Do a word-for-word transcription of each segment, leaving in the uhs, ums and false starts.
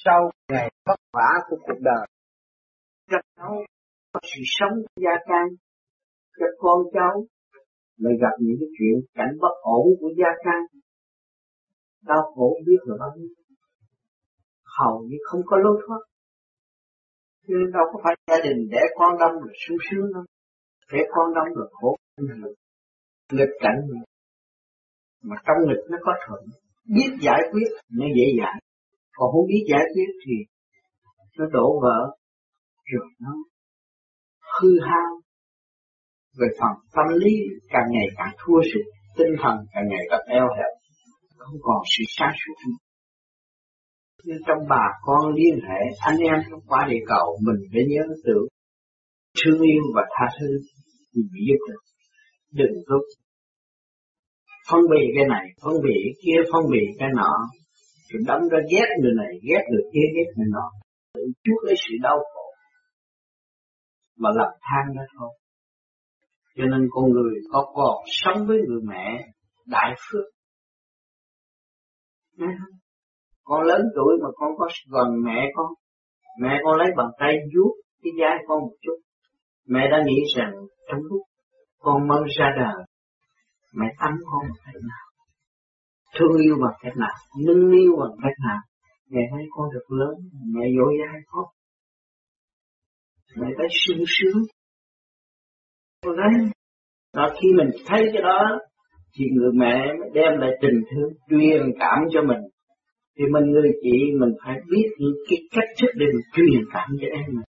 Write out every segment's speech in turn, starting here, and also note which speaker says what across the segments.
Speaker 1: sau ngày vất vả của cuộc đời. Rất đau có sự sống của gia can cho con cháu, lại gặp những cái chuyện cảnh bất ổn của gia can, đau khổ biết là bao nhiêu, hầu như không có lối thoát. Chứ đâu có phải gia đình đẻ con đông là sung sướng đâu, đẻ con đông là khổ, nghịch cảnh gì. Mà trong nghịch nó có thuận, biết giải quyết nó dễ dàng, còn không biết giải quyết thì nó đổ vỡ, rồi nó hư hao. Về phần tâm lý càng ngày càng thua sức, tinh thần càng ngày càng eo hẹp, không còn sự sáng suốt nữa. Nhưng trong bà con liên hệ anh em trong quả địa cầu, mình phải nhớ tưởng thương yêu và tha thứ thì bị giúp được. Đừng có phân biệt cái này, phân biệt cái kia, phân biệt cái nọ, rồi đâm ra ghét người này, ghét người kia, ghét người nọ, tự chuốc lấy sự đau khổ mà làm than đó thôi. Cho nên con người có còn sống với người mẹ đại phước. Nghe không? Con lớn tuổi mà con có gần mẹ con, mẹ con lấy bàn tay vuốt cái vai con một chút. Mẹ đã nghĩ rằng trong lúc con mới ra đời, mẹ tắm con một cách nào, thương yêu bằng cách nào, nâng niu bằng cách nào, mẹ thấy con được lớn, mẹ dỗ dai con, mẹ thấy sung sướng. Đấy, đó khi mình thấy cái đó, thì người mẹ mới đem lại tình thương, truyền cảm cho mình. Thì mình người chị mình phải biết những cái cách thức để mình truyền cảm cho em mình.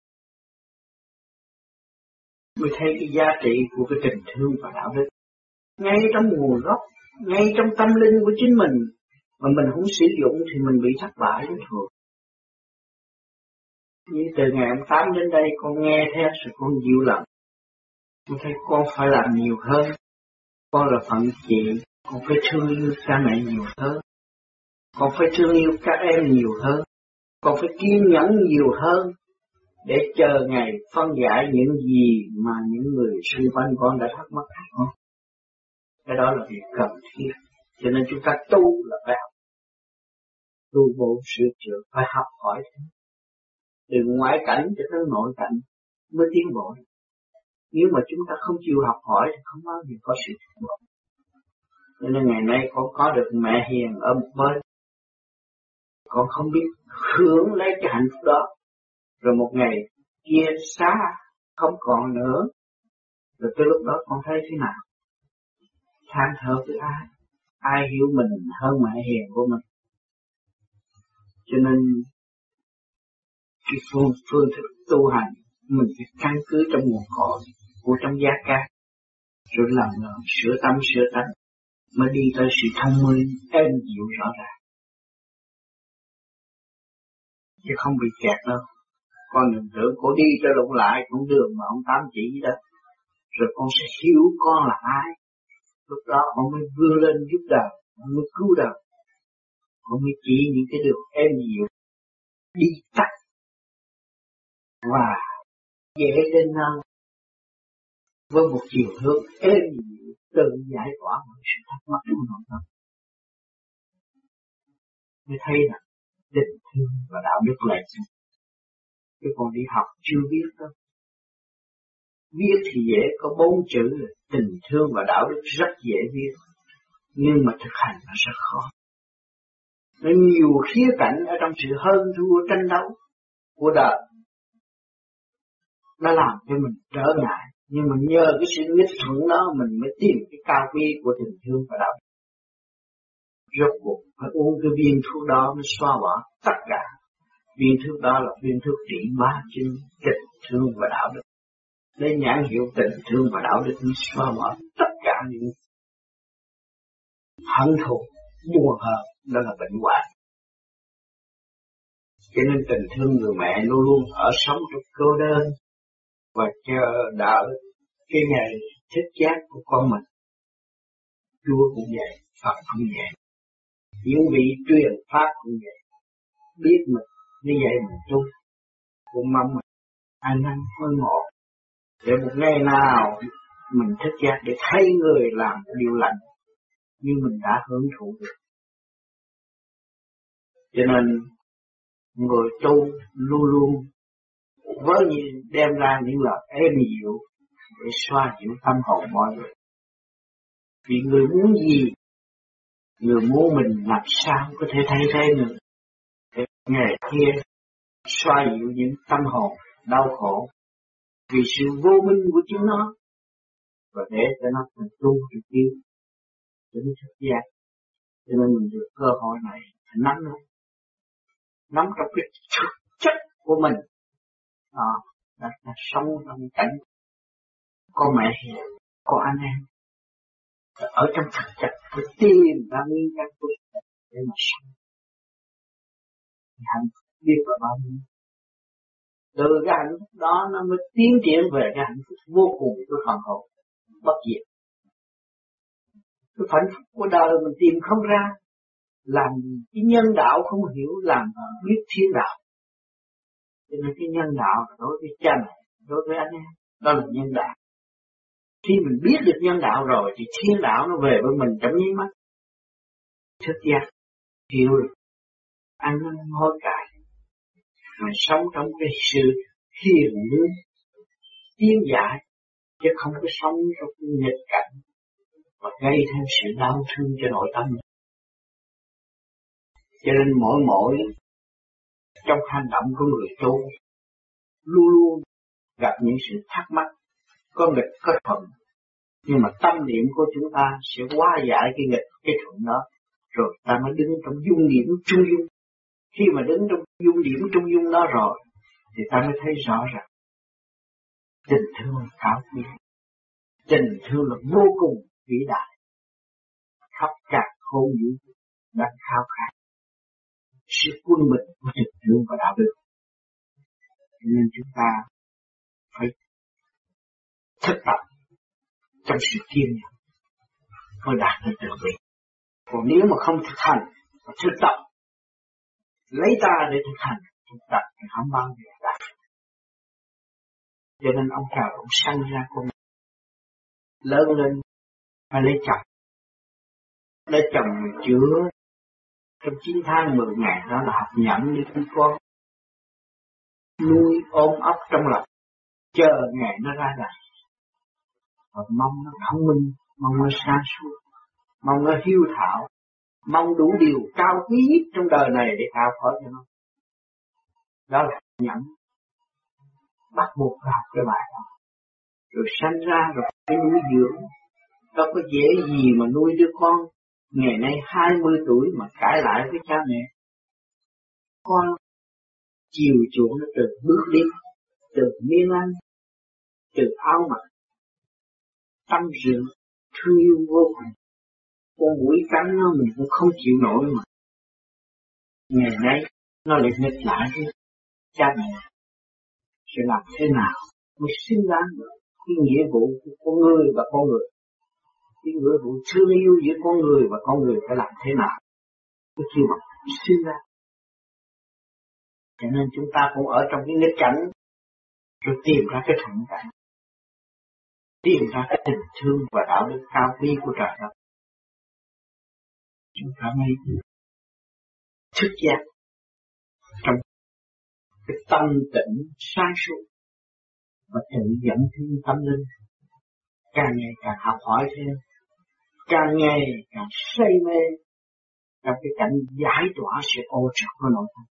Speaker 1: Mới thấy cái giá trị của cái tình thương và đạo đức. Ngay trong nguồn gốc, ngay trong tâm linh của chính mình, mà mình không sử dụng thì mình bị thất bại đó thôi. Như từ ngày ông Tám đến đây con nghe theo rồi con dịu lòng. Con thấy con phải làm nhiều hơn. Con là phận chị, con phải thương yêu cha mẹ nhiều hơn. Con phải thương yêu các em nhiều hơn. Con phải kiên nhẫn nhiều hơn để chờ ngày phân giải những gì mà những người xung quanh con đã thắc mắc con. Cái đó là việc cần thiết. Cho nên chúng ta tu là phải học. Tu bổ sửa chữa, phải học hỏi thêm. Từ ngoại cảnh cho tới nội cảnh mới tiến bộ. Nếu mà chúng ta không chịu học hỏi thì không bao giờ có sự tiến bộ. Cho nên ngày nay con có được mẹ hiền ở một bên, con không biết hưởng lấy cái hạnh phúc đó. Rồi một ngày kia xa không còn nữa, rồi tới lúc đó con thấy thế nào? Than thở với ai? Ai hiểu mình hơn mẹ hiền của mình? Cho nên cái phương, phương thức tu hành mình phải căn cứ trong nguồn cội của trong gia can, rồi lần lần sửa tâm sửa tánh mới đi tới sự thông minh êm dịu rõ ràng, chứ không bị kẹt đâu. Con đừng tưởng cô đi cho lụng lại cũng đường mà ông Tám chỉ đó, rồi con sẽ hiểu con là ai. Lúc đó con mới vươn lên giúp đời, con mới cứu đời, con mới chỉ những cái đường êm dịu đi tắt và dễ đến nơi với một chiều hướng êm dịu tự giải tỏa mọi sự thắc mắc trong nội tâm. Mới thấy là tình thương và đạo đức là gì. Chứ còn đi học chưa biết đâu. Viết thì dễ, có bốn chữ là tình thương và đạo đức rất dễ viết, nhưng mà thực hành nó rất khó. Nó nhiều khía cạnh ở trong sự hơn thua tranh đấu của đời, nó làm cho mình trở ngại. Nhưng mà nhờ cái sự nghịch thuận đó mình mới tìm cái cao quý của tình thương và đạo đức. Rốt cuộc phải uống cái viên thuốc đó mới xóa bỏ tất cả. Viên thuốc đó là viên thuốc trị bá chính tình thương và đạo đức. Lấy nhãn hiệu tình thương và đạo đức mới xóa bỏ tất cả những hận thù, buồn hờn, đó là bệnh hoạn. Cho nên tình thương người mẹ luôn luôn ở sống trong cô đơn và chờ đợi cái ngày thích giác của con mình. Chúa cũng vậy, Phật cũng vậy, những vị truyền pháp cũng vậy. Biết mình như vậy mình tu, cũng mong mình ăn năn hối ngộ để một ngày nào mình thích giác để thấy người làm điều lành như mình đã hưởng thụ được. Cho nên người tu luôn luôn với như đem ra những lời êm dịu để xoa dịu tâm hồn mọi người. Vì người muốn gì, người muốn mình làm sao có thể thay thế người. Để ngày kia xoa dịu những tâm hồn đau khổ vì sự vô minh của chính nó, và để cho nó thành tu được tiến đến thực giác. Cho nên mình được cơ hội này phải nắm nó, nắm trong cái thực chất của mình. Đó, là, là sống trong cảnh có mẹ hiền, có anh em, ở trong thực chất phải tìm ra nguyên nhân của mình để mà sống. Hạnh phúc biết là bao nhiêu. Từ cái hạnh phúc đó nó mới tiến triển về cái hạnh phúc vô cùng của phần hồn bất diệt. Cái hạnh phúc của đời mình tìm không ra, làm cái nhân đạo không hiểu, làm biết thiên đạo. Cho nên cái nhân đạo đối với cha mẹ, đối với anh em, đó là nhân đạo. Khi mình biết được nhân đạo rồi thì thiên đạo nó về với mình trong nháy mắt. Thức giác, hiểu được, ăn năn hối cải, mà sống trong cái sự hiền lương, tiến giải, chứ không có sống trong cái nghịch cảnh và gây thêm sự đau thương cho nội tâm. Cho nên mỗi mỗi trong hành động của người tu luôn luôn gặp những sự thắc mắc, có nghịch có thuận, nhưng mà tâm niệm của chúng ta sẽ hóa giải cái nghịch cái thuận đó, rồi ta mới đứng trong dung điểm trung dung. Khi mà đứng trong dung điểm trung dung đó rồi thì ta mới thấy rõ ràng tình thương là cao quý, tình thương là vô cùng vĩ đại, khắp cả khôn vũ đang khao khát sự quân bình của tình thương và đạo đức. Nên chúng ta phải thực tập trong sự kiên nhẫn mới đạt được được vị. Còn nếu mà không thực hành và thực tập, lấy ta để thực hành, thực tập thì không bao giờ đạt. Cho nên ông trời cũng sanh ra con lớn lên phải lấy chồng. Lấy chồng chữa trong chín tháng mười ngày đó là học nhẫn đi con con, nuôi ôm ấp trong lòng, chờ ngày nó ra đời. Và mong nó thông minh, mong nó sáng suốt, mong nó hiếu thảo, mong đủ điều cao quý nhất trong đời này để tạo khỏi cho nó. Đó là nhẫn, bắt buộc phải học cái bài đó. Rồi sanh ra rồi phải nuôi dưỡng. Đâu có dễ gì mà nuôi đứa con ngày nay hai mươi tuổi mà cãi lại với cha mẹ. Con chiều chuộng nó từ bước đi, từ miếng ăn, từ áo mặc, tâm dưỡng, thương yêu vô cùng. Con mũi cắn nó mình cũng không chịu nổi mà. Ngày nay nó lại nghịch lại với cha mẹ. Sẽ làm thế nào mới xứng đáng được cái nghĩa vụ của con người và con người. Cái nghĩa vụ thương yêu giữa con người và con người phải làm thế nào mới khi mà xứng đáng. Cho nên chúng ta cũng ở trong cái nghịch cảnh rồi tìm ra cái thuận cảnh, tìm ra cái tình thương và đạo đức cao quý của trời đất. Chúng ta mới thức giác trong cái tâm tĩnh sáng suốt và tự dẫn thiên tâm linh, càng ngày càng học hỏi thêm, càng ngày càng say mê trong cái cảnh giải tỏa sự ô trọc của nội tâm,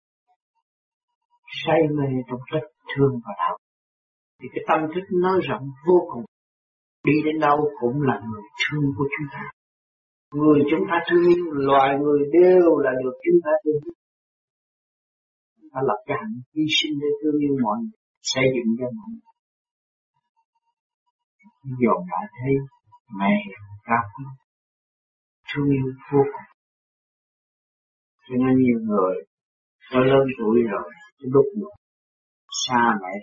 Speaker 1: say mê trong rất thương và đạo. Thì cái tâm thức nới rộng vô cùng, đi đến đâu cũng là người thương của chúng ta. Người chúng ta thương yêu, loài người đều là được chúng ta thương yêu. Chúng ta lập cái hạnh hy sinh để thương yêu mọi người, xây dựng cho mọi người. Dồn lại thấy mẹ cao quý, thương yêu vô cùng. Cho nên nhiều người có lớn tuổi rồi, lúc nữa xa mẹ,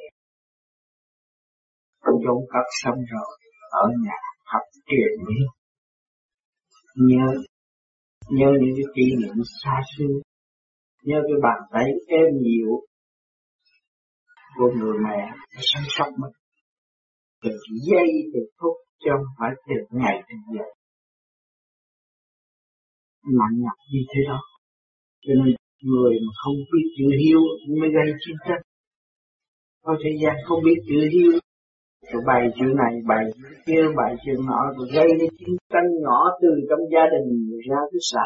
Speaker 1: chốn cất sống rồi, ở nhà học truyền lý. Nhớ, nhớ những cái kỷ niệm xa xưa, nhớ cái bàn tay êm dịu của người mẹ đã chăm sóc mình. Từ giây từ phút chứ không phải từ ngày từ giờ. Nặng nhọc như thế đó. Cho nên Người mà không biết chữ hiếu mới gây chiến tranh. Có thời gian không biết chữ hiếu, rồi bày chuyện này, bày chuyện kia, bày chuyện nọ, rồi gây ra chiến tranh nhỏ từ trong gia đình ra tới xã.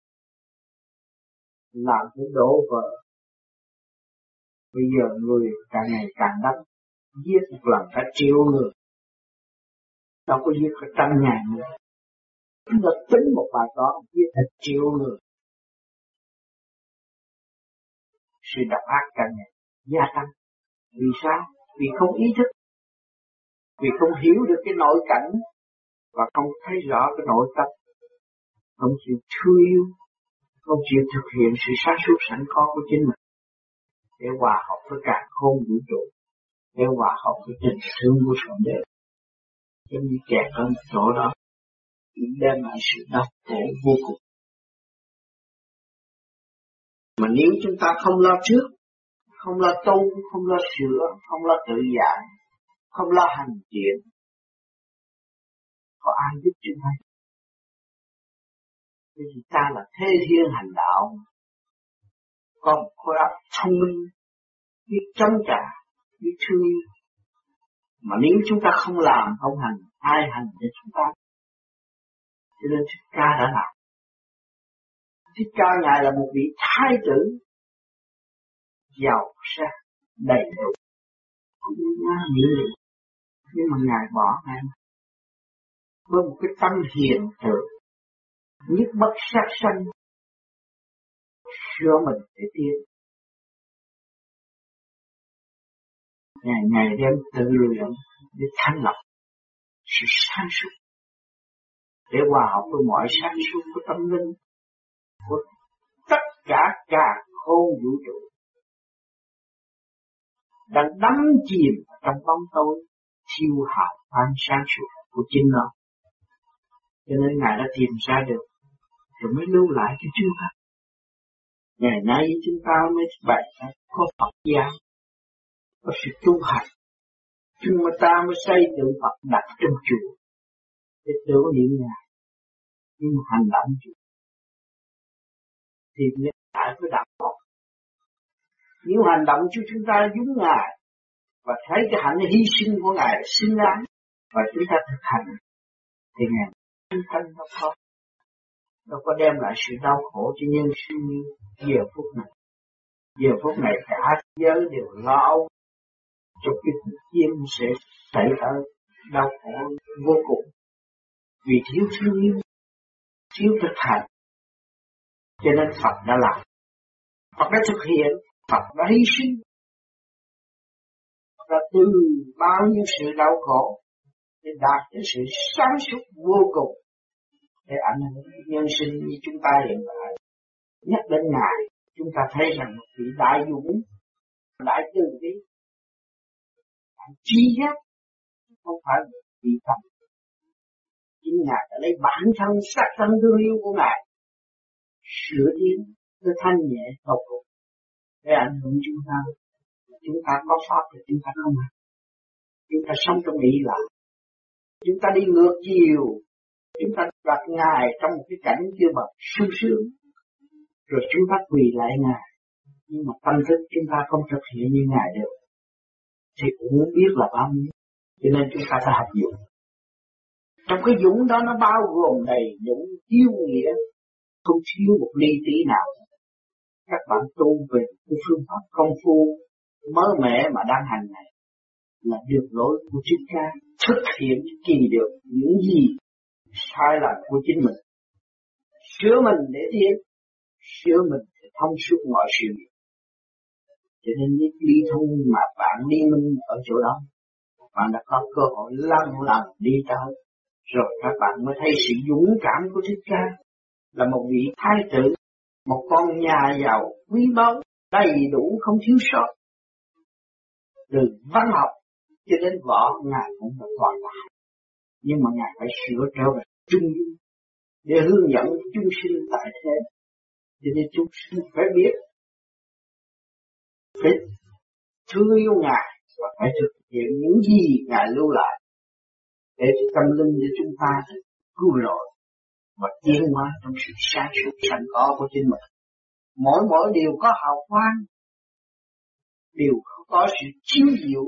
Speaker 1: Làm cái đổ vỡ. Bây giờ người càng ngày càng đắt, giết một lần cả triệu người. Đâu có giết cả trăm ngàn người. Chúng ta tính một bài toán giết cả triệu người. Sự độc ác càng ngày gia tăng. Vì sao? Vì không ý thức. Vì không hiểu được cái nội cảnh và không thấy rõ cái nội tâm. Không chịu thương yêu, không chịu thực hiện sự sáng suốt sẵn có của chính mình. Để hòa hợp với cả khôn vũ trụ. Để hòa hợp với tình thương của Thượng Đế. Giống như kẹt ở một chỗ đó, đem lại sự đau khổ vô cùng. Mà nếu chúng ta không lo trước, không lo tu, không lo sửa, không lo tự giải, không lo hành triển, có ai giúp chúng ta? Vì ta là thế thiên hành đạo, có một khối óc thông minh, biết chống trả, biết thương yêu. Mà nếu chúng ta không làm, không hành, ai hành để chúng ta? Cho nên Thích Ca đã làm. Thích Ca Ngài là một vị thái tử, giàu sang, đầy đủ, không có ngang ngược. Nhưng mà Ngài bỏ Ngài với một cái tâm hiền từ, nhất bất sát sanh, sửa mình để tiến. Ngày ngày đem tự luyện để thanh lọc sự sáng suốt, để hòa hợp với mọi sáng suốt của tâm linh, của tất cả cả khôn vũ trụ đang đắm chìm trong bóng tối, thiêu hào quang sáng suốt của chính nó. Cho nên Ngài đã tìm ra được, rồi mới lưu lại cho chúng ta. Ngày nay chúng ta mới bày có Phật giáo, có sự tu hành. Chúng ta mới xây dựng Phật đặt trong chùa để tưởng niệm Ngài. Nhưng mà hành động thì mới lại với đạo Phật. Nếu hành động cho chúng ta giống Ngài và thấy cái hạnh hy sinh của Ngài xứng đáng và chúng ta thực hành thì Ngài chúng ta nó có nó có đem lại sự đau khổ cho nhân sinh như giờ phút này. Giờ phút này cả thế giới đều lo âu cho cái cuộc chiến sẽ xảy ra đau khổ vô cùng vì thiếu thương yêu, thiếu thực hành. Cho nên Phật đã làm, Phật đã thực hiện, Phật đã hy sinh, Phật đã từ bao nhiêu sự đau khổ để đạt đến sự sáng suốt vô cùng để ảnh hưởng nhân sinh như chúng ta hiện tại. Nhắc đến Ngài, chúng ta thấy rằng một vị đại dũng, đại từ bi, trí giác, không phải vị thần. Chính Ngài đã lấy bản thân sát thân thương yêu của Ngài sửa tiến tới thanh nhẹ tột cùng để ảnh hưởng chúng ta. Chúng ta có pháp thì chúng ta không hành. Chúng ta sống trong ý lạc. Chúng ta đi ngược chiều. Chúng ta đặt Ngài trong một cái cảnh chưa bậc sung sướng. Rồi chúng ta quỳ lại Ngài. Nhưng mà tâm thức chúng ta không thực hiện như Ngài được. Thì cũng muốn biết là bao nhiêu. Cho nên chúng ta phải học dũng. Trong cái dũng đó nó bao gồm đầy dũng yêu nghĩa. Không thiếu một ly tí nào. Các bạn tu về cái phương pháp công phu mới mẻ mà đang hành này là đường lối của Thích Ca, thực hiện kỳ được những gì sai lầm của chính mình, sửa mình để tiến, sửa mình để thông suốt mọi sự việc. Cho nên những ly thông mà bạn đi minh ở chỗ đó, bạn đã có cơ hội lần lần đi tới, rồi các bạn mới thấy sự dũng cảm của Thích Ca là một vị thái tử, một con nhà giàu quý báu, đầy đủ không thiếu sót. Từ văn học cho đến võ, Ngài cũng là toàn tài. Nhưng mà Ngài phải sửa trở về trung dung để hướng dẫn chúng sinh tại thế. Cho nên chúng sinh phải biết, phải thương yêu Ngài và phải thực hiện những gì Ngài lưu lại để cho tâm linh của chúng ta cứu rỗi và tiến hóa trong sự sáng suốt sẵn có của chính mình. mỗi mỗi điều có hào quang, đều có sự chiếu diệu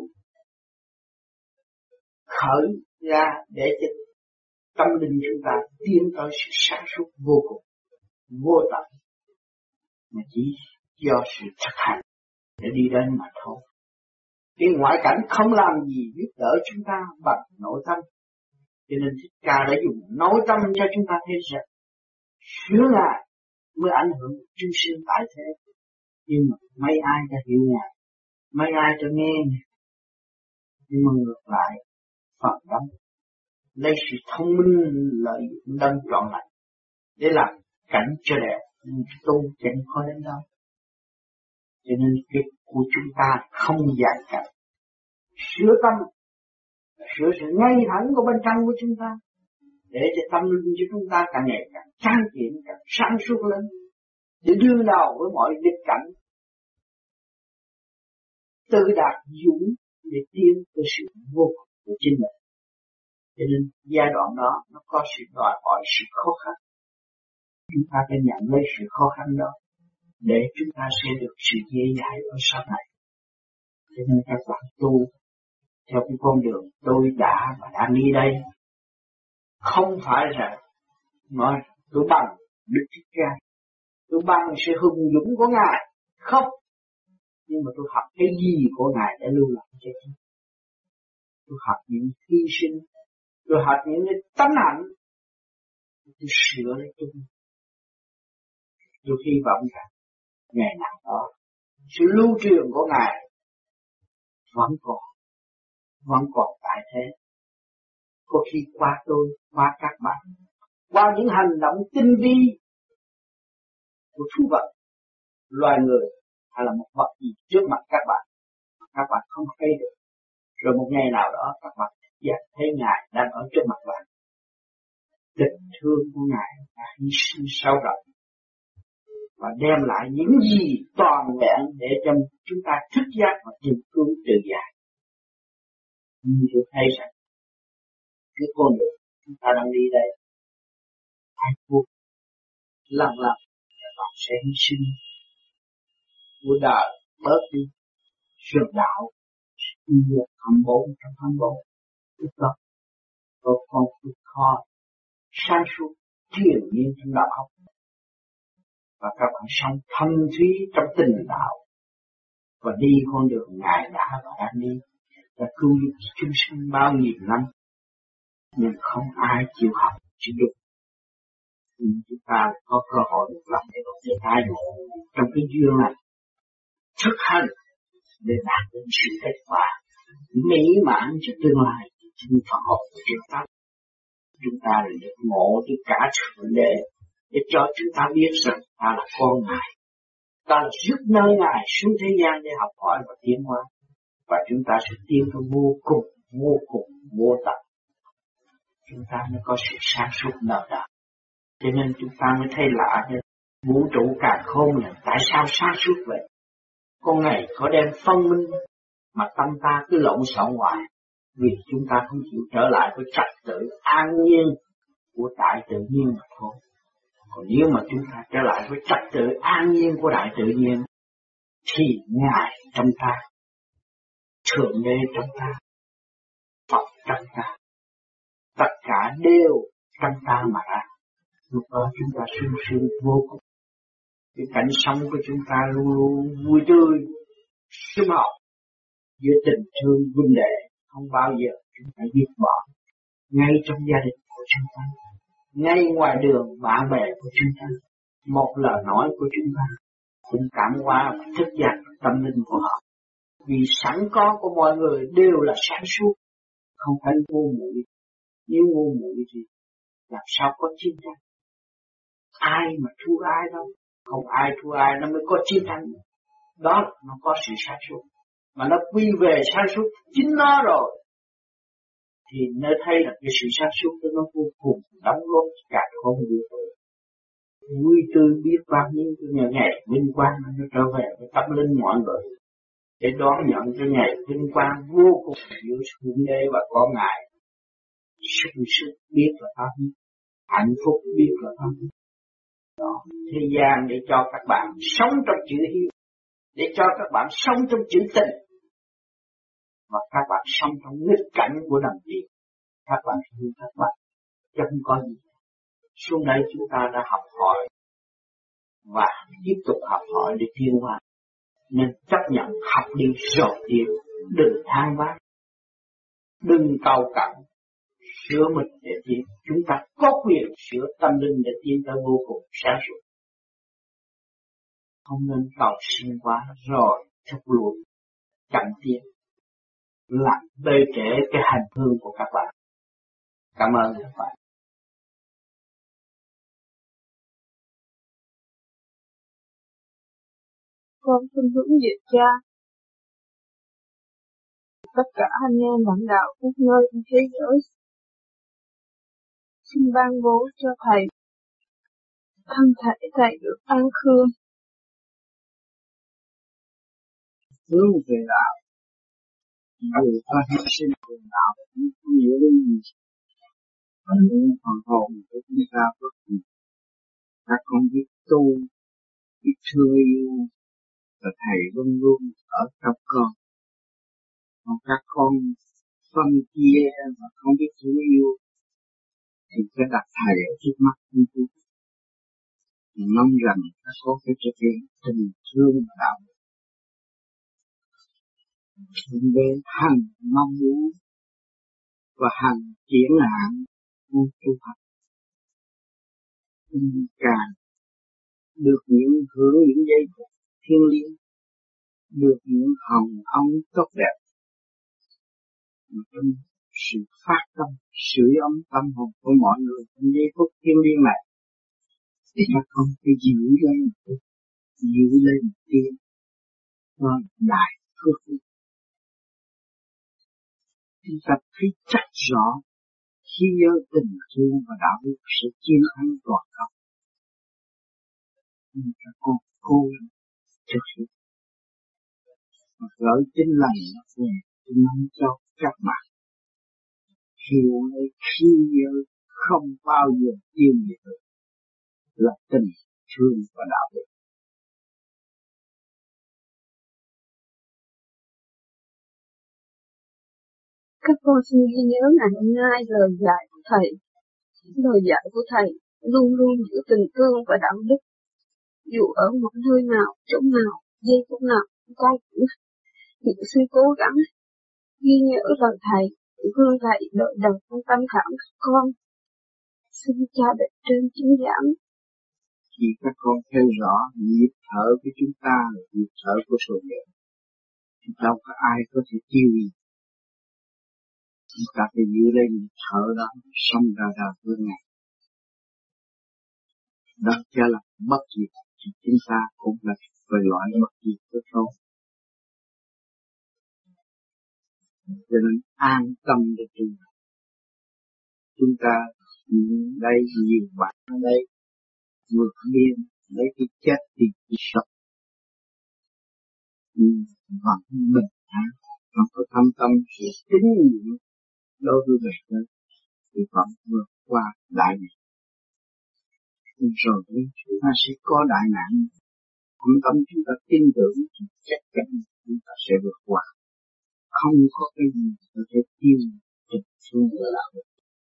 Speaker 1: khởi ra để cho tâm linh chúng ta tiến tới sự sáng suốt vô cùng, vô tận, mà chỉ do sự thực hành để đi đến mà thôi. Cái ngoại cảnh không làm gì giúp đỡ chúng ta bằng nội tâm, cho nên Thích Ca đã dùng nội tâm cho chúng ta thấy rằng sửa Ngài mới ảnh hưởng chúng sinh tại thế. Nhưng mà mấy ai đã hiểu Ngài, mấy ai đã nghe Ngài, nhưng mà ngược lại phần đông lấy sự thông minh lợi dụng đâm trọn lại để làm cảnh cho đẹp, nhưng tu chẳng có đến đâu. Cho nên việc của chúng ta không dài cảnh, sửa tâm, sửa sự ngay thẳng của bên trong của chúng ta, để cho tâm linh của chúng ta càng ngày càng trang kiện, càng sáng suốt lên, để đương đầu với mọi nghịch cảnh, tự đạt dũng để tiến tới sự vô cùng của chính mình. Cho nên giai đoạn đó nó có sự đòi hỏi sự khó khăn. Chúng ta phải nhận lấy sự khó khăn đó để chúng ta sẽ được sự dễ dãi ở sau này. Cho nên các bạn tu theo cái con đường tôi đã và đang đi đây, không phải là nói tôi bằng Đức Thích Ca, tôi bằng sự hùng dũng của Ngài, không. Nhưng mà tôi học cái gì của Ngài để lưu lại cho tôi. Tôi học những hy sinh, tôi học những cái tánh hạnh, tôi sửa lấy tôi. Tôi hy vọng rằng ngày nào đó sự lưu truyền của Ngài vẫn còn, vẫn còn tại thế. Có khi qua tôi, qua các bạn, qua những hành động tinh vi của thú vật, loài người hay là một vật gì trước mặt các bạn, các bạn không thấy được. Rồi một ngày nào đó các bạn giác thấy Ngài đang ở trước mặt bạn. Tình thương của Ngài đã hy sinh sâu rộng và đem lại những gì toàn vẹn để cho chúng ta thức giác và tìm cứu tự giải. Nhưng tôi thấy rằng cái con đường chúng ta đang đi đây, hạnh phúc, lần lần các bạn sẽ hy sinh của đời bớt đi, sự đạo, nhiều hầm bốn trong hầm bốn, lúc đó có con phút kho sáng suốt truyền nhiên trong đạo học, và các bạn sống thâm thúy trong tình đạo và đi con đường Ngài đã và đang đi, và cứu giúp chúng sinh bao nhiêu năm, nhưng không ai chịu học chịu được. Nhưng chúng ta có cơ hội được làm để có thể tái ngộ trong cái duyên này, thực hành để đạt đến sự kết quả mỹ mãn cho tương lai trong phần hồn của chúng ta. Chúng ta được ngộ được cả thượng đế để cho chúng ta biết rằng ta là con Ngài, ta là rước nơi Ngài xuống thế gian để học hỏi và tiến hóa, và chúng ta sẽ tiến tới vô cùng, vô cùng, vô tận. Chúng ta mới có sự sáng suốt nở đạo. Cho nên chúng ta mới thấy lạ hơn vũ trụ càng khôn là tại sao sáng suốt vậy? Con ngày có đem phân minh mà tâm ta cứ lộn xộn hoài, vì chúng ta không chịu trở lại với trật tự an nhiên của đại tự nhiên mà thôi. Còn nếu mà chúng ta trở lại với trật tự an nhiên của đại tự nhiên, thì Ngài trong ta, Thượng Đế trong ta, Phật trong ta, tất cả đều trong ta mà ra. Lúc đó chúng ta sung sướng vô cùng. Cái cảnh sống của chúng ta luôn luôn vui tươi, sum họp giữa tình thương huynh đệ, không bao giờ chúng ta dứt bỏ. Ngay trong gia đình của chúng ta, ngay ngoài đường bạn bè của chúng ta, một lời nói của chúng ta cũng cảm hóa và thức giác tâm linh của họ. Vì sẵn có của mọi người đều là sáng suốt, không phải ngu muội. Nếu ngu muội thì làm sao có chiến tranh? Ai mà thua ai đâu, không ai thua ai nó mới có chiến tranh. Đó là nó có sự sáng suốt, mà nó quy về sáng suốt chính nó rồi, thì nó thấy là cái sự sáng suốt của nó vô cùng đóng góp cả không vũ trụ. Vui tươi biết bao nhiêu cái ngày vinh quang nó trở về với tâm linh mọi người, để đón nhận cái ngày vinh quang vô cùng giữa Thượng Đế và con Ngài. Sung sức biết là bao nhiêu, hạnh phúc biết là bao nhiêu. Đó. Thế gian để cho các bạn sống trong chữ hiếu, để cho các bạn sống trong chữ tình, và các bạn sống trong nghịch cảnh của đồng tiền. Các bạn hiểu các bạn, chứ không có gì. Xuống đây chúng ta đã học hỏi và tiếp tục học hỏi để tiến hóa, nên chấp nhận học đi rồi tiến, đừng than vãn, đừng cầu cạnh, sửa mình để tiến. Chúng ta có quyền sửa tâm linh để tiến tới vô cùng sáng suốt. Không nên cầu xin quá rồi thúc lùi chậm tiến, làm bê trễ cái hành hương của các bạn. Cảm ơn các bạn.
Speaker 2: Con xin hướng về cha, tất cả anh em lãnh đạo các nơi trên thế giới, xin ban bố cho thầy thân thể thầy được an khương,
Speaker 3: hướng về đạo, dù ta hy sinh về đạo không hiểu đến gì, nhưng phần hồn của chúng ta rất nhiều. Các con biết tu, biết thương yêu, và thầy luôn luôn ở trong con. Còn các con phân chia và không biết thương yêu, thì sẽ đặt thầy ở trước mắt chúng tôi. Mong rằng các con phải thực hiện tình thương và đạo, để hành mong muốn và hành triển lãm của tu học. Càng được những hưởng những giây phút thiêng liêng, được những hồng ong tốt đẹp, trong sự phát tâm, sưởi ấm tâm hồn của mọi người trong giây phút thiêng liêng này, thì các con phải giữ lên, giữ lên tiếng, và đại phước. Chúng ta thấy chắc rõ khi giới tình thương và đạo đức sẽ chiến thắng toàn cầu. Nhưng các con cố gắng thực hiện và gửi tin lành về mong cho các bạn hiểu lấy khi giới không bao giờ tiêu diệt được là tình thương và đạo đức.
Speaker 2: các con xin ghi nhớ ngày hôm nay lời dạy của thầy. Lời dạy của thầy luôn luôn giữ tình thương và đạo đức, dù ở một nơi nào, chỗ nào, giây phút nào, con cũng những sự cố gắng ghi nhớ lời thầy, gương thầy đợi đầu con tâm khảm các con. Xin cha đẹp trên chứng giảng.
Speaker 3: Khi các con theo rõ nhịp thở của chúng ta là nhịp thở của sự nghiệp, thì đâu có ai có thể tiêu diệt. Chúng ta phải giữ lên nhịp thở đó, sống ra ra với ngày. Đó cho là bất diệt, thì chúng ta cũng là về loại bất diệt của thôi. Cho nên an tâm để tu. Chúng ta đây nhiều bạn ở đây vượt biên lấy cái chết thì cái sống, vẫn bình an, vẫn có thâm tâm sự tín nhiệm đối với người thân, thì vẫn vượt qua đại nạn. Rồi chúng ta sẽ có đại nạn, thâm tâm chúng ta tin tưởng thì chắc chắn chúng ta sẽ vượt qua. Không có cái gì có thể tiêu trừ xuống ở đạo được.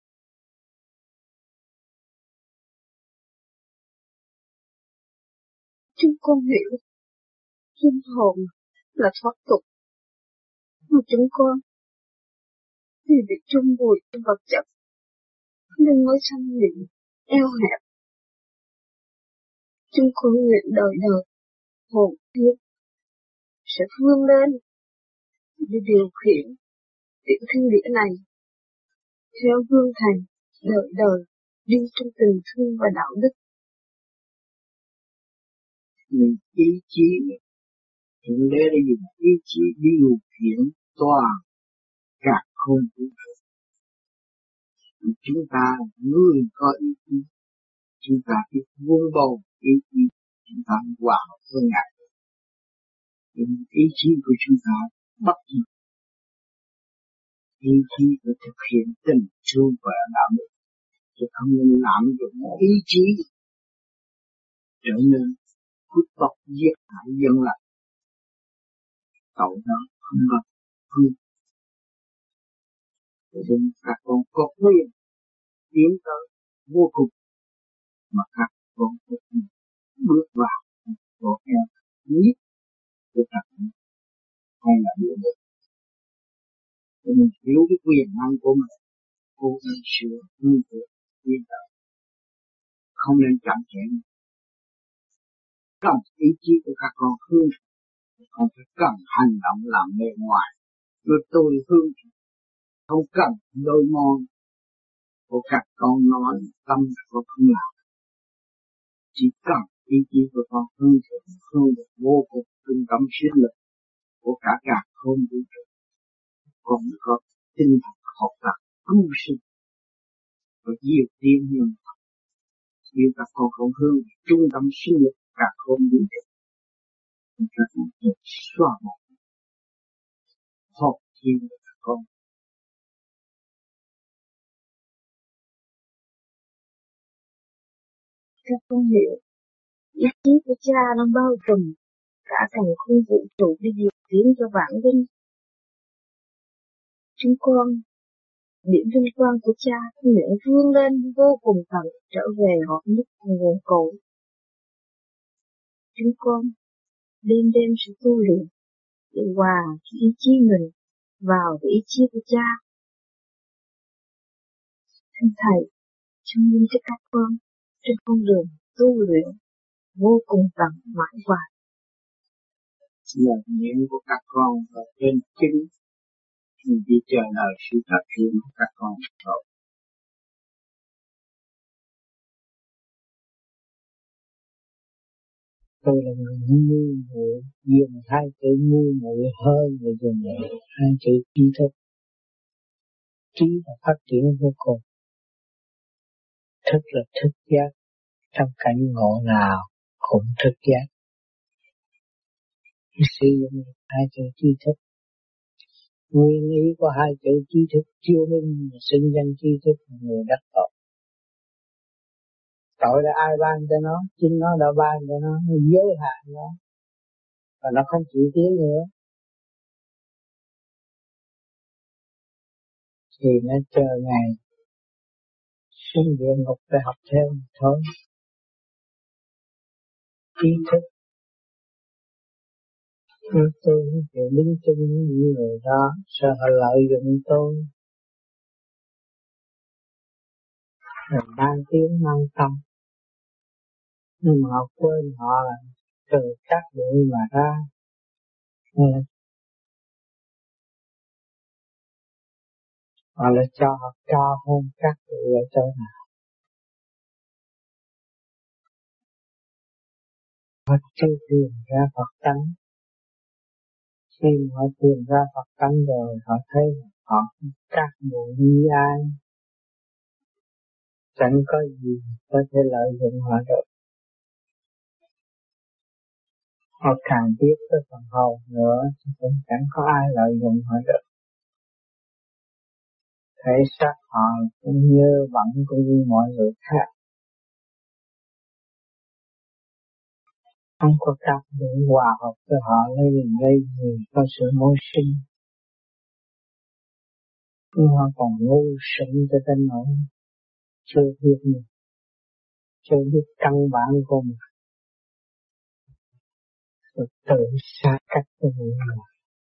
Speaker 2: Chúng con hiểu linh hồn là thoát tục, mà chúng con vì bị chung vùi trong vật chất nên mới sanh niệm eo hẹp. Chúng con nguyện đời đời hồn thiên sẽ vươn lên để điều khiển tiểu thiên địa này theo gương thầy, đời đời đi trong tình thương và đạo đức.
Speaker 3: Mình ý chí, Thượng Đế đã dùng ý chí điều khiển toàn cả không vũ trụ. Chúng ta người có ý chí, chúng ta biết vun bồi ý chí, chúng ta hòa hợp với Ngài. Ý chí của chúng ta bất diệt, ý chí để thực hiện tình thương và đạo đức, chứ không nên lạm dụng ý chí trở nên cướp bóc giết hại dân lập, tội đó không có thương. Cho nên các con có quyền tiến tới vô cùng, mà các con có quyền bước vào của em nhất của các con hay là điều được. Cho nên hiểu cái quyền năng của mình, cố gắng sửa hướng tới tiến tới, không nên chậm trễ. Cần ý chí của các con hướng, không phải cần hành động làm bề ngoài, rồi tôi hướng, không cần đôi môi của các con nói tâm của không làm, chỉ cần ý chí của con hướng thượng, hướng được vô cùng trung tâm sinh lực của cả cả không vũ trụ, con có tinh thần học tập cứu sinh và diệt tiên nhân. Nếu các con không hướng trung tâm sinh lực cả không vũ trụ, thì các con sẽ xóa bỏ học thiên của các con.
Speaker 2: Các con hiểu ý chí của cha nó bao trùm cả thành khung vũ trụ để diệt tiến cho vạn linh. Chúng con điểm vinh quang của cha nguyện vươn lên vô cùng tận, trở về hợp nhất nguồn cội. Chúng con đêm đêm sẽ tu luyện để hòa ý chí mình vào ý chí của cha. Thưa Thầy, chứng minh cho các con trên con đường tu luyện vô cùng tận mãi hoài.
Speaker 3: Là nguyện của các con ở trên chính đi chờ lời sự thật hiện của các con rồi.
Speaker 4: Tôi là người ngu muội, dùng hai chữ ngu muội hơn là dùng hai chữ trí thức. Trí là phát triển vô cùng, thức là thức giác, trong cảnh ngộ nào cũng thức giác. Sử dụng hai chữ trí thức, nguyên ý của hai chữ trí thức chưa minh sinh danh trí thức là người đắc tội. Tội là ai ban cho nó? Chính nó đã ban cho nó, nó giới hạn nó, và nó không chịu tiến nữa, thì nó chờ ngày xuống địa ngục để học thêm thôi. Trí thức tôi tôi sẽ đứng chung với những người đó, sợ họ lợi dụng tôi, rồi mang tiếng mang tâm, nhưng mà họ quên họ là từ các bụi mà ra. Nên họ lại cho họ cao hơn các bụi ở chỗ nào. Họ chưa tìm ra Phật tánh. Khi mà họ tìm ra Phật tánh rồi, họ thấy họ các bụi như ai, chẳng có gì có thể lợi dụng họ được. Họ càng biết tới phần hồn nữa thì cũng chẳng có ai lợi dụng họ được. Thể xác họ cũng như bẩn cũng như mọi người khác. Không có cách để hòa hợp với họ lấy lấy gì có sự mối sinh. Nhưng họ còn ngu sững cho tên nỗi, chưa biết mình, chưa biết căn bản của mình. Rồi tự xa cách với người nào.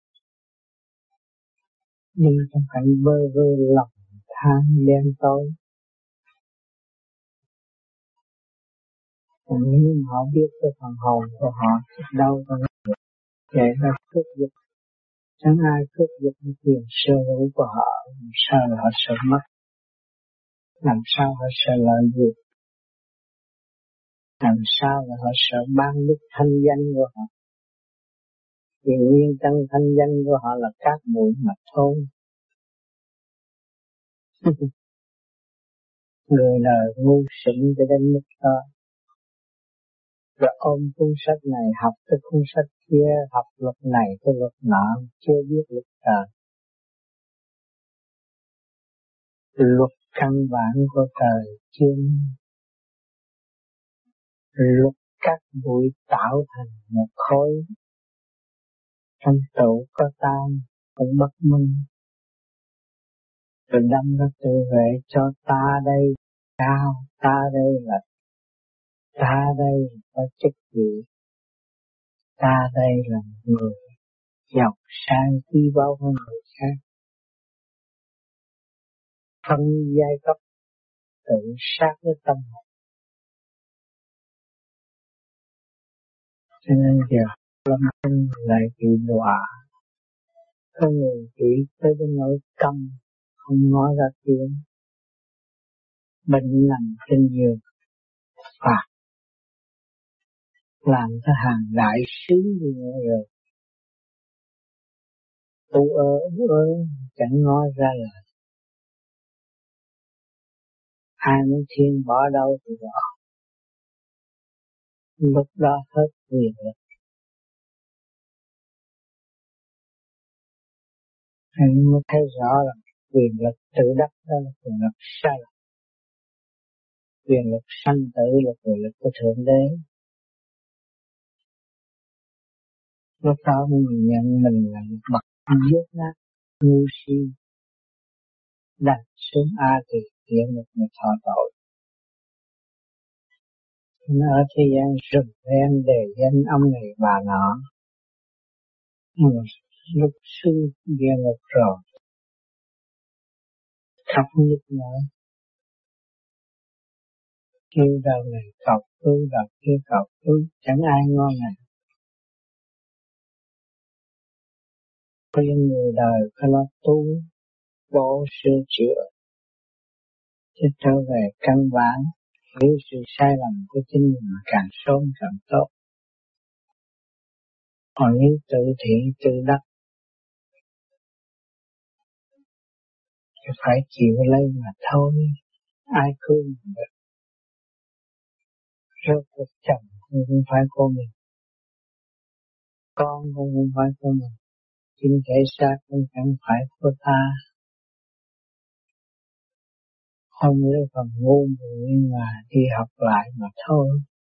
Speaker 4: Nhưng trong cảnh bơ vơ lòng than đen tối. Còn nếu họ biết cái phần hồn của họ đâu có được, vậy là cướp giật. Chẳng ai cướp giật những quyền sở hữu của họ, làm sao là họ sợ mất, làm sao họ sợ lợi dụng, làm sao là họ sợ ban đức thanh danh của họ. Vì nguyên chân thanh danh của họ là các bụi mà thôi. Người đời ngu xuẩn cho đến mức đó. Rồi ôm cuốn sách này, học cái cuốn sách kia, học luật này, cái luật nọ, chưa biết luật trời. Luật căn bản của trời chưa, luật các bụi tạo thành một khối, trong tụ có tan cũng bất minh, rồi đâm ra tự vệ cho ta đây cao, ta đây là ta đây có chức vị, ta đây là người giàu sang quý báu hơn người khác. Phân giai cấp tự sát với tâm hồn. Cho nên giờ lâm sinh lại bị đọa, có người chỉ tới cái nỗi căm, không nói ra tiếng, bệnh nằm trên giường, phạt, làm cho hàng đại sứ như rồi. Tu ơ ơ chẳng nói ra lời. Ai muốn thiên bỏ đâu thì bỏ. Lúc đó hết quyền lực. Anh mới thấy rõ là quyền lực tự đắc đó là quyền lực sai lầm. Quyền lực sanh tử là quyền lực của Thượng Đế. Lúc đó mình nhận mình là một bậc dốt nát, ngu si, đặt xuống A Tỳ địa ngục mà thọ tội. Nó ở thế gian rừng ren đề danh ông này bà nọ. Lúc xuống địa ngục rồi, khóc nhức nhối, kêu đầu này cầu cứu, đầu kia cầu cứu, chẳng ai ngon này. Khuyên người đời phải lo tu, bổ sửa chữa, chứ trở về căn bản, hiểu sự sai lầm của chính mình càng sớm càng tốt. Còn nếu tự thiện tự đắc, thì phải chịu lấy mà thôi, ai cứu mình được. Rốt cuộc chồng cũng không phải của mình, con cũng không phải của mình, chính thể xác cũng chẳng phải của ta. Không lấy phần ngu muội mà đi học lại mà thôi.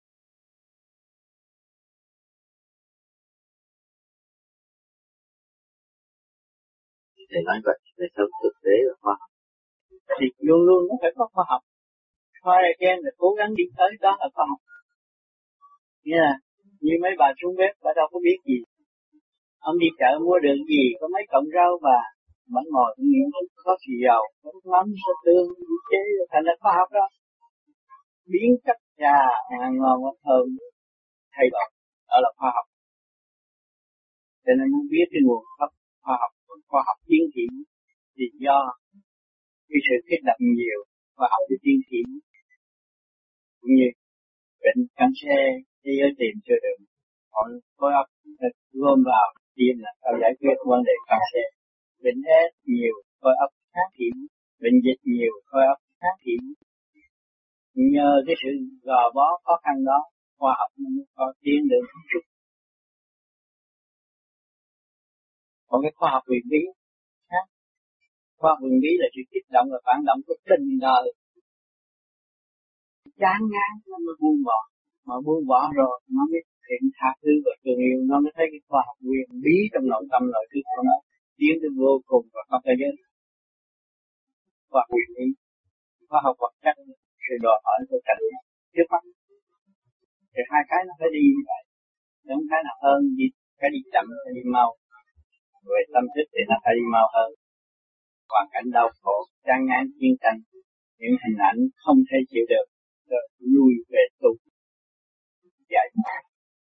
Speaker 1: Thầy nói vậy, thầy sống thực tế và khoa học. Thì luôn luôn nó phải có khoa học. Khoa học gen là cố gắng đi tới đó là khoa học. Nghĩa là như mấy bà xuống bếp, bà đâu có biết gì. Ông đi chợ mua được gì, có mấy cọng rau bà, bà ngồi nghiên cứu có xì dầu, có mắm, có tương, có chế, thành là khoa học đó. Biến chất trà, hàng ngon, thơm, thay đổi, đó là khoa học. Cho nên muốn biết cái nguồn gốc khoa học, khoa học tiến triển thì do cái sự kết hợp nhiều khoa học để tiến triển, cũng như bệnh cancer thế giới tìm chưa được, họ khối óc gom vào tiêm là sao giải quyết vấn đề cancer. Bệnh ép nhiều khối óc phát triển, bệnh dịch nhiều khối óc phát triển. Nhờ cái sự gò bó khó khăn đó, khoa học mới có tiến được một chút. Còn cái khoa học huyền bí khác. Khoa học huyền bí là sự kích động và phản động của tình đời. Chán ngán nó mới buông bỏ, mà buông bỏ rồi nó mới thiện tha thứ và thương yêu, nó mới thấy cái khoa học huyền bí trong nội tâm nội thức của nó tiến đến vô cùng và không thể giới. Khoa học huyền bí, khoa học vật chất, sự đòi hỏi của cảnh trước mắt. Thì hai cái nó phải đi như vậy, không cái nào hơn đi, cái đi chậm cái đi mau. Về tâm thức thì nó phải đi mau hơn. Hoàn cảnh đau khổ, chán ngán, chiến tranh, những hình ảnh không thể chịu được, rồi lui về tu giải thoát.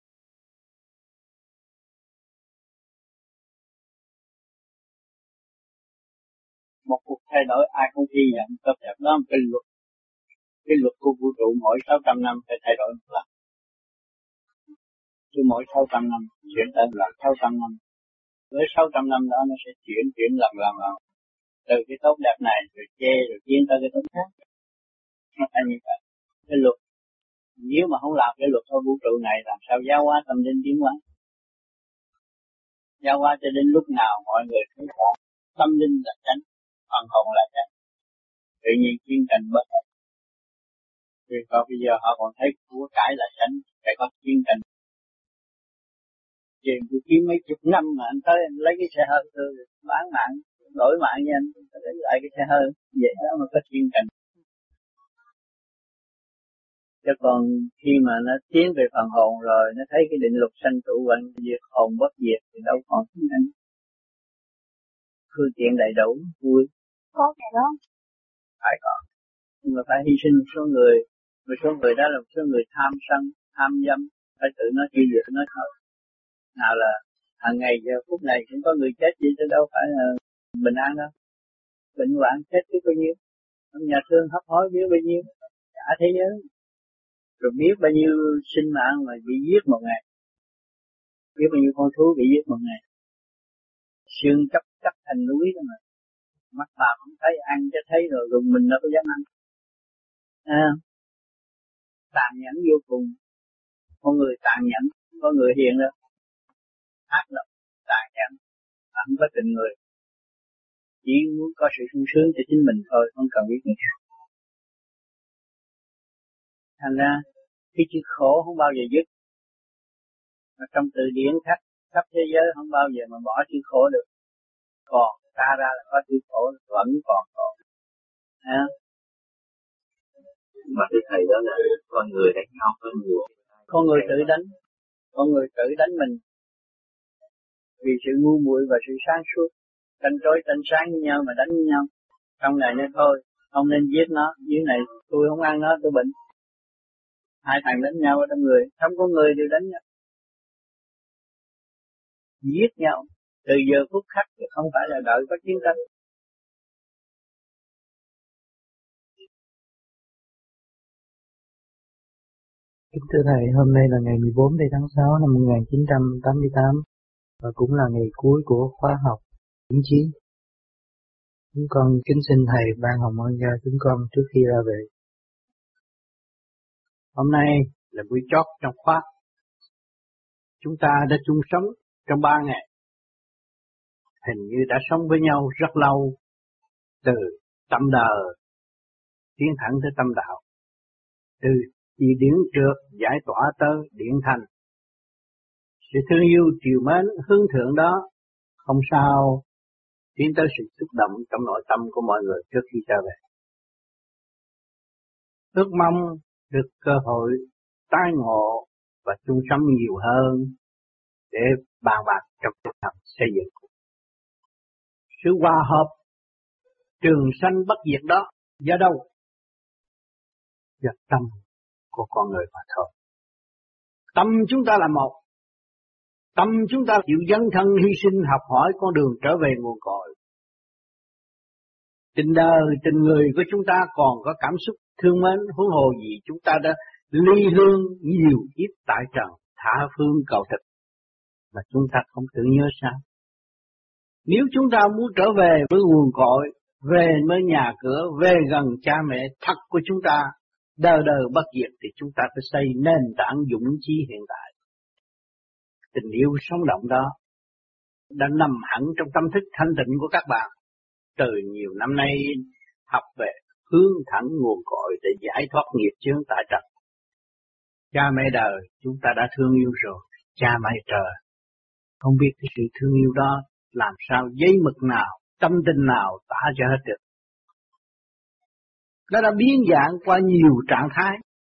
Speaker 1: Một cuộc thay đổi ai không ghi nhận tốt đẹp đó là cái luật. Cái luật của vũ trụ mỗi sáu trăm năm phải thay đổi một lần. Chứ mỗi sáu trăm năm chuyển tới là sáu trăm năm. Với sáu trăm năm đó nó sẽ chuyển chuyển lần lần lần. Từ cái tốt đẹp này rồi chê rồi tiến tới cái tốt khác. Nó phải như vậy. Cái luật, nếu mà không làm cái luật của vũ trụ này làm sao giáo hóa tâm linh tiến hóa. Giáo hóa cho đến lúc nào mọi người thấy rõ tâm linh là chánh, phần hồn là chánh. Tự nhiên chiến tranh bất ổn. Vì còn bây giờ họ còn thấy của cải là chánh,
Speaker 4: phải có chuyên cảnh. Chuyện tôi kiếm mấy chục năm mà anh tới anh lấy cái xe hơi tôi bán mạng, đổi mạng với anh, tôi lấy lại cái xe hơi, vậy đó mà có chuyên cảnh. Chứ còn khi mà nó tiến về phần hồn rồi, nó thấy cái định luật sanh trụ vận diệt hồn bất diệt thì đâu còn chuyên cảnh. Phương tiện đầy đủ, vui.
Speaker 2: Có cái đó.
Speaker 4: Phải có. Nhưng mà phải hy sinh một số người, một số người đó là một số người tham sân, tham dâm, phải tự nó chịu được nó thôi. Nào là hàng ngày giờ phút này cũng có người chết gì chứ đâu phải là bình an đâu. Bệnh hoạn chết biết bao nhiêu, trong nhà thương hấp hối biết bao nhiêu, cả thế giới. Rồi biết bao nhiêu sinh mạng mà bị giết một ngày, biết bao nhiêu con thú bị giết một ngày. Xương chấp chấp thành núi đó mà, mắt bà không thấy ăn cho thấy rồi, rồi mình đâu có dám ăn. À, tàn nhẫn vô cùng, con người tàn nhẫn, có người hiền đó, ác độc, tàn nhẫn, không có tình người, chỉ muốn có sự sung sướng cho chính mình thôi, không cần biết người khác. Thành ra cái chữ khổ không bao giờ dứt, mà trong từ điển khắp khắp thế giới không bao giờ mà bỏ chữ khổ được. Còn ta ra là có chữ khổ vẫn còn khổ. À.
Speaker 1: Mà thưa thầy đó là con người đánh nhau có nhiều.
Speaker 4: Con người tự đánh, con người tự đánh mình vì sự ngu muội và sự sáng suốt, tranh tối tranh sáng với nhau mà đánh với nhau. Trong này nói thôi, không nên giết nó, dưới này tôi không ăn nó, tôi bệnh. Hai thằng đánh nhau ở trong người, không có người đều đánh nhau, giết nhau từ giờ phút khắc chứ không phải là đợi có chiến tranh.
Speaker 5: Kính thưa Thầy, hôm nay là ngày mười bốn tháng sáu năm một nghìn chín trăm tám mươi tám và cũng là ngày cuối của khóa học tiến trí. Chúng con kính xin Thầy ban hồng ân cho chúng con trước khi ra về.
Speaker 6: Hôm nay là buổi chót trong khóa. Chúng ta đã chung sống trong ba ngày. Hình như đã sống với nhau rất lâu, từ tâm đời tiến thẳng tới tâm đạo, từ chỉ điển trượt giải tỏa tới điển thành. Sự thương yêu chiều mến hướng thượng đó không sao tiến tới sự xúc động trong nội tâm của mọi người trước khi trở về. Ước mong được cơ hội tái ngộ và chung sống nhiều hơn để bàn bạc trong cuộc sống xây dựng. Sự hòa hợp trường sanh bất diệt đó do đâu? Do tâm của con người mà thôi. Tâm chúng ta là một. Tâm chúng ta chịu dấn thân hy sinh học hỏi con đường trở về nguồn cội. Tình đời, tình người của chúng ta còn có cảm xúc thương mến, huống hồ gì chúng ta đã ly hương nhiều kiếp tại trần, tha phương cầu thực, mà chúng ta không tự nhớ sao? Nếu chúng ta muốn trở về với nguồn cội, về với nhà cửa, về gần cha mẹ thật của chúng ta, đời đời bất diệt, thì chúng ta phải xây nền tảng dũng chí hiện tại. Tình yêu sống động đó đã nằm hẳn trong tâm thức thanh tịnh của các bạn. Từ nhiều năm nay học về hướng thẳng nguồn cội để giải thoát nghiệp chướng tại trần. Cha mẹ đời chúng ta đã thương yêu rồi, cha mẹ trời không biết cái sự thương yêu đó làm sao giấy mực nào, tâm tình nào tả cho hết được. Nó đã biến dạng qua nhiều trạng thái.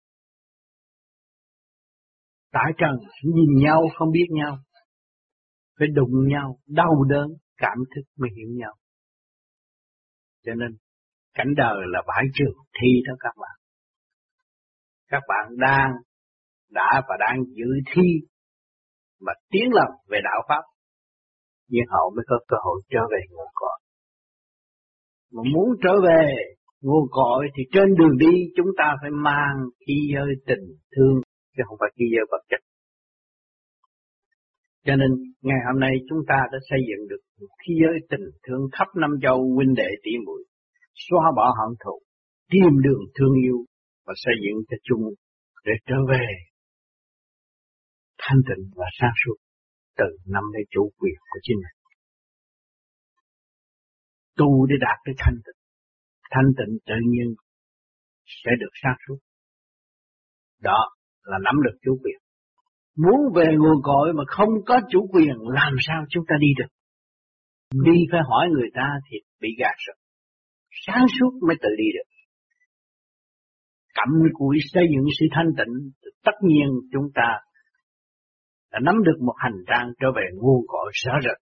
Speaker 6: Tại trần nhìn nhau không biết nhau, phải đụng nhau, đau đớn, cảm thức mới hiểu nhau. Cho nên cảnh đời là bãi trường thi đó các bạn. Các bạn đang, đã và đang dự thi mà tiến lần về đạo Pháp, nhưng họ mới có cơ hội trở về nguồn cội. Mà muốn trở về nguồn cội thì trên đường đi chúng ta phải mang khí giới tình thương, chứ không phải khí giới vật chất. Cho nên ngày hôm nay chúng ta đã xây dựng được một khí giới tình thương khắp năm châu huynh đệ tỷ muội, xóa bỏ hận thù, tìm đường thương yêu và xây dựng cho chung để trở về thanh tịnh và sáng suốt từ năm lấy chủ quyền của chính mình. Tu để đạt tới thanh tịnh, thanh tịnh tự nhiên sẽ được sáng suốt. Đó là nắm được chủ quyền. Muốn về nguồn cội mà không có chủ quyền làm sao chúng ta đi được? Đi phải hỏi người ta thì bị gạt rồi. Sáng suốt mới tự đi được. Cặm cụi xây dựng sự thanh tịnh, tất nhiên chúng ta đã nắm được một hành trang trở về nguồn cội rõ rệt.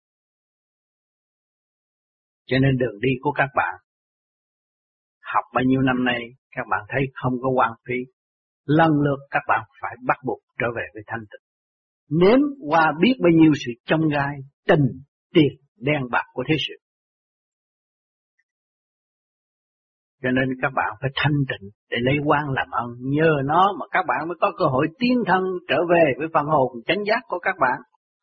Speaker 6: Cho nên đường đi của các bạn, học bao nhiêu năm nay, các bạn thấy không có hoang phí. Lần lượt các bạn phải bắt buộc trở về với thanh tịnh. Nếm qua biết bao nhiêu sự chông gai, tình, tiền, đen bạc của thế sự. Cho nên các bạn phải thanh tịnh để lấy quan làm ơn. Nhờ nó mà các bạn mới có cơ hội tiến thân trở về với phần hồn chánh giác của các bạn.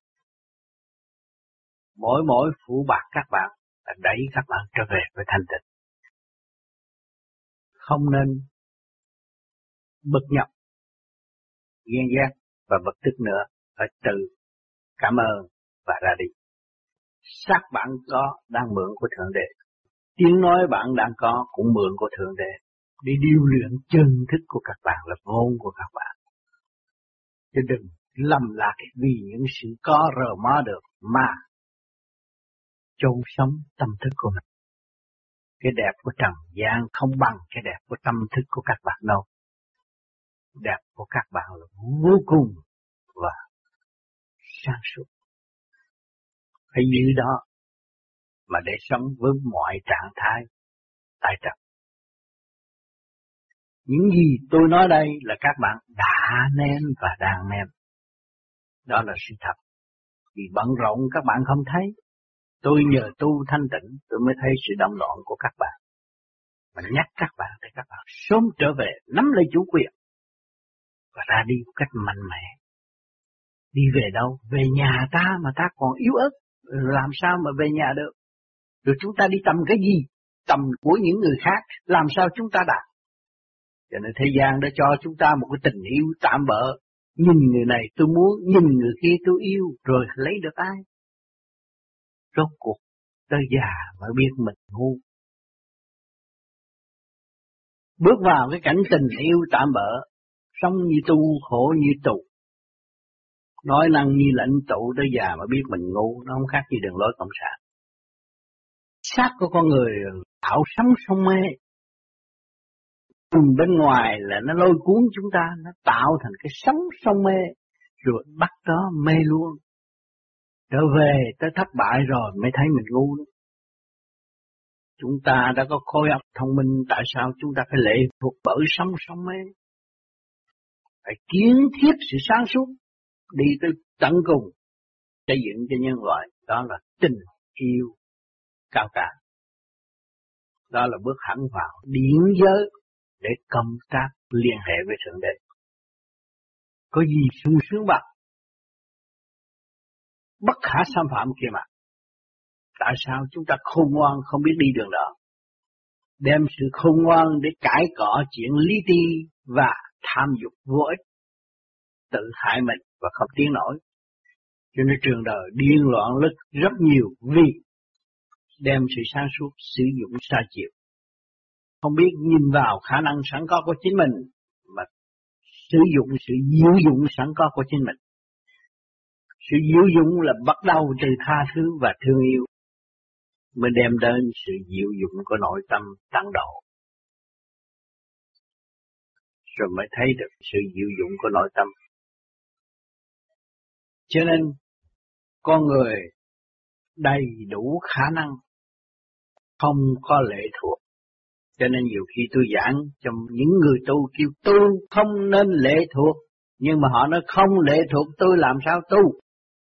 Speaker 6: Mỗi mỗi phụ bạc các bạn là đẩy các bạn trở về với thanh tịnh. Không nên bực nhọc, ghen ghét và bực tức nữa. Phải từ cảm ơn và ra đi. Xác bạn có đang mượn của Thượng Đế. Tiếng nói bạn đang có cũng mượn của Thượng Đế. Để điều luyện chân thức của các bạn là ngôn của các bạn. Chứ đừng lầm lạc vì những sự có rờ mó được mà chôn sống tâm thức của mình. Cái đẹp của trần gian không bằng cái đẹp của tâm thức của các bạn đâu. Đẹp của các bạn là vô cùng và sáng suốt. Phải giữ đó mà để sống với mọi trạng thái tại trần. Những gì tôi nói đây là các bạn đã nếm và đang nếm. Đó là sự thật. Vì bận rộn các bạn không thấy. Tôi nhờ tu thanh tịnh tôi mới thấy sự động loạn của các bạn. Mà nhắc các bạn để các bạn sớm trở về nắm lấy chủ quyền. Và ra đi một cách mạnh mẽ. Đi về đâu? Về nhà ta mà ta còn yếu ớt. Làm sao mà về nhà được? Rồi chúng ta đi tầm cái gì? Tầm của những người khác. Làm sao chúng ta đạt? Cho nên thế gian đã cho chúng ta một cái tình yêu tạm bợ. Nhìn người này tôi muốn, nhìn người kia tôi yêu. Rồi lấy được ai? Rốt cuộc tới già mới biết mình ngu. Bước vào cái cảnh tình yêu tạm bợ. Sống như tu, khổ như tù. Nói năng như lãnh tụ tới già mà biết mình ngu. Nó không khác gì đường lối cộng sản. Xác của con người tạo sống sông mê. Bên ngoài là nó lôi cuốn chúng ta. Nó tạo thành cái sống sông mê. Rồi bắt đó mê luôn. Trở về tới thất bại rồi mới thấy mình ngu. Chúng ta đã có khối óc thông minh. Tại sao chúng ta phải lệ thuộc bởi sống sông mê? Phải kiến thiết sự sáng suốt. Đi tới tận cùng. Xây dựng cho nhân loại. Đó là tình yêu cao cả. Đó là bước hẳn vào điển giới để công tác liên hệ với Thượng Đế. Có gì sung sướng bằng bất khả xâm phạm kia mà. Tại sao chúng ta khôn ngoan không biết đi đường đó? Đem sự khôn ngoan để cãi cọ chuyện lý ti và tham dục vô ích. Tự hại mình và không tiến nổi. Cho nên trường đời điên loạn lực rất nhiều vì đem sự sáng suốt sử dụng sai chiều. Không biết nhìn vào khả năng sẵn có của chính mình mà sử dụng sự diệu dụng sẵn có của chính mình. Sự diệu dụng là bắt đầu từ tha thứ và thương yêu mới đem đến sự diệu dụng của nội tâm tăng độ. Rồi mới thấy được sự diệu dụng của nội tâm. Cho nên con người đầy đủ khả năng, không có lệ thuộc. Cho nên nhiều khi tôi giảng cho những người tu kêu tu không nên lệ thuộc. Nhưng mà họ nói không lệ thuộc tôi làm sao tu.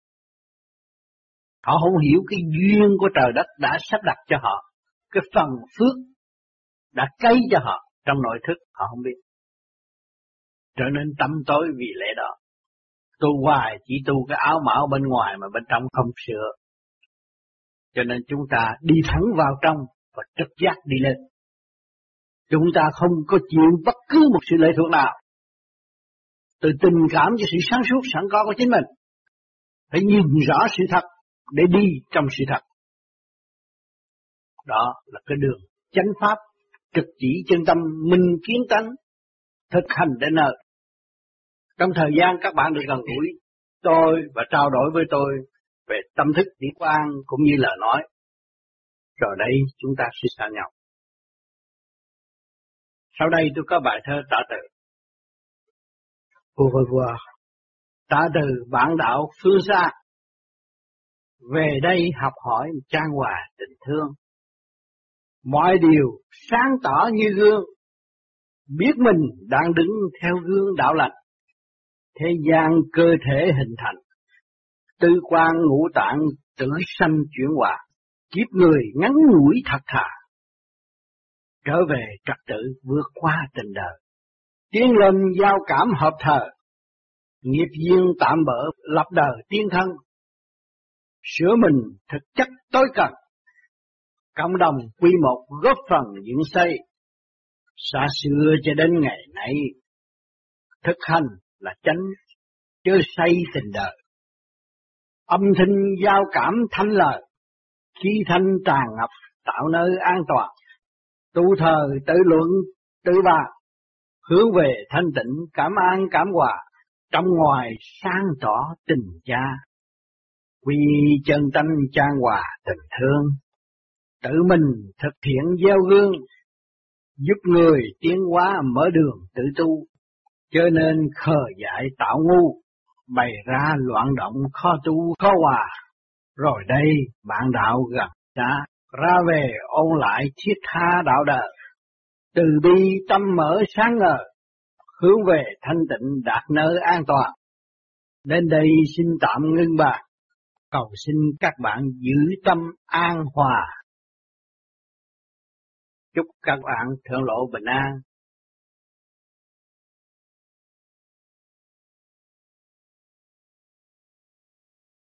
Speaker 6: Họ không hiểu cái duyên của trời đất đã sắp đặt cho họ. Cái phần phước đã cấy cho họ trong nội thức họ không biết. Trở nên tâm tối vì lẽ đó. Tu hoài chỉ tu cái áo mão bên ngoài mà bên trong không sửa. Cho nên chúng ta đi thẳng vào trong và trực giác đi lên. Chúng ta không có chịu bất cứ một sự lệ thuộc nào. Từ tình cảm cho sự sáng suốt sẵn có của chính mình. Phải nhìn rõ sự thật để đi trong sự thật. Đó là cái đường chánh pháp trực chỉ chân tâm minh kiến tánh thực hành đến nơi. Trong thời gian các bạn được gần gũi tôi và trao đổi với tôi về tâm thức điển quang cũng như lời nói, rồi đây chúng ta sẽ xa nhau. Sau đây tôi có bài thơ trả từ. Au revoir. Trả từ bản đạo phương xa, về đây học hỏi chan hòa tình thương. Mọi điều sáng tỏ như gương, biết mình đang đứng theo gương đạo lành. Thế gian cơ thể hình thành, tư quan ngũ tạng tử sanh chuyển hòa. Kiếp người ngắn ngủi thật thà, trở về trật tự vượt qua tình đời. Tiến lên giao cảm hợp thờ, nghiệp duyên tạm bỡ lập đời tiên thân. Sửa mình thực chất tối cần, cộng đồng quy một góp phần dựng xây. Xa xưa cho đến ngày nay, thực hành là chánh, chớ say tình đời. Âm thanh giao cảm thanh lời, khí thanh tràn ngập tạo nơi an toàn. Tu thờ tự luận tự bàn, hướng về thanh tịnh cảm an cảm hòa. Trong ngoài sáng tỏ tình cha, quy chân tánh chan hòa tình thương. Tự mình thực hiện gieo gương, giúp người tiến hóa mở đường tự tu. Cho nên khờ dại tạo ngu, bày ra loạn động khó tu khó hòa. Rồi đây bạn đạo gần xa, ra về ôn lại thiết tha đạo đời. Từ bi tâm mở sáng ngời, hướng về thanh tịnh đạt nơi an toàn. Đến đây xin tạm ngưng bài, cầu xin các bạn giữ tâm an hòa. Chúc các bạn thượng lộ bình an,